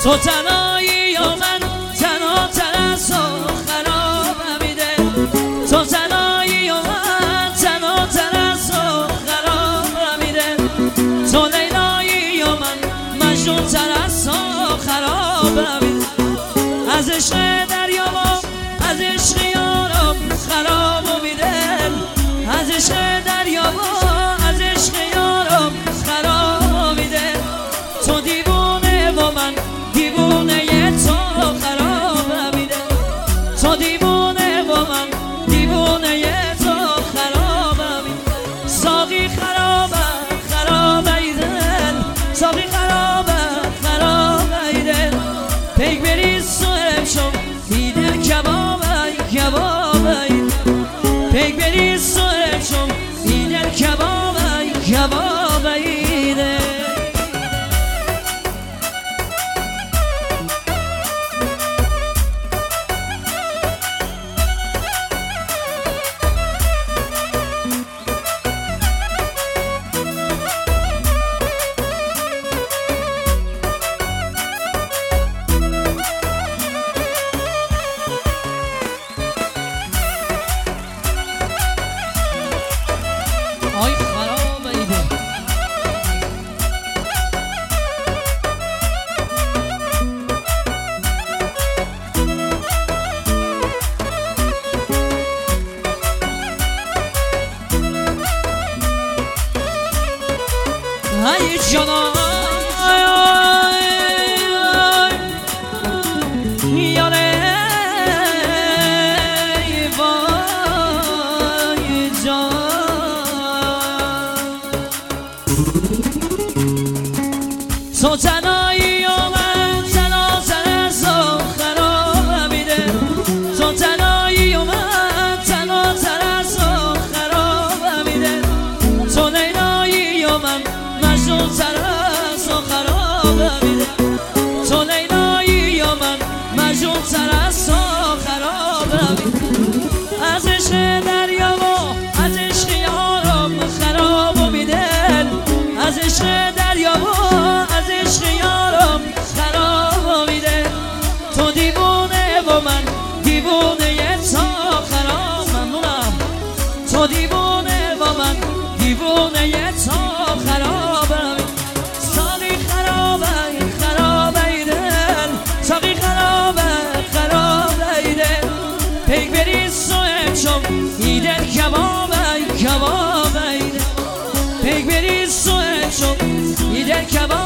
تو تنهایی یا من تنها از تو خرابم میده تو تنهایی یا من تنها از تو خرابم میده تو لیلایی یا من مجنون تر از تو خرابم میده از عشق دریابم از عشق یارم خرابم میده از عشق دریابم از عشق یارم خرابم میده تو دیوونه و من دیوونه تو خرابم میده تو دیوونه و من دیوونه تو خرابم میده ساقی خرابه خرابه دل ساقی خرابه خرابه دل پیک بریز سوهرم شم دیدل کبابه کبابه پیک بریز سوهرم شم دیدل کبابه کبابه دل آی خراب ایده ای جانا یاره وای جان تو تنهایی و من تنها از تو خرابم میده تو تنهایی و من تنها از تو خرابم میده تو لیلایی و من مجنون تر از تو خرابم میده تو لیلایی و من مجنون تر از تو خرابم میده از عشق دریا و از عشق یارم خرابم میده از عشق دریا و از عشق یارم خرابم میده تو دیوونه و من دیوونه تو خرابم مونم تو دیوونه و من دیوونه تو خرابم ساقی خرابه خرابه دل ساقی خرابه خرابه دل پیک بریز سوهم شم ایدل کبابه کبابه دل پیک بریز سوهم شم ایدل کبابه